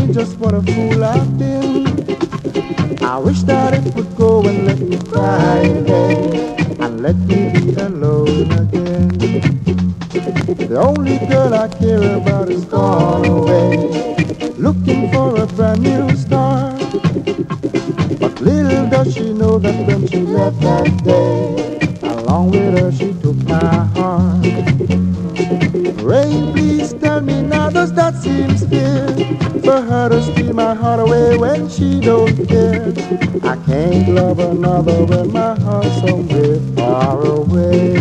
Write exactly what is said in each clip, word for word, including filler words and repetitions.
just what a fool I've been. I wish that it would go and let me cry again, and let me be alone again. The only girl I care about is gone away, looking for a brand new start. But little does she know that when she left that day, along with her she took my heart. Rain, please tell me now, does that seem fair? For her to steal my heart away when she don't care. I can't love another when my heart's somewhere far away.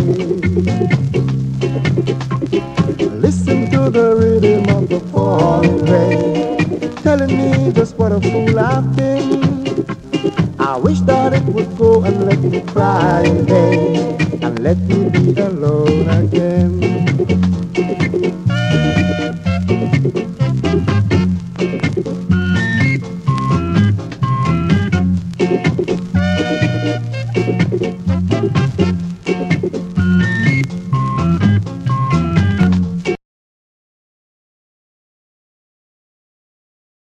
Listen to the rhythm of the falling rain, telling me just what a fool I've been. I wish that it would go and let me cry in vain, and let me be alone again.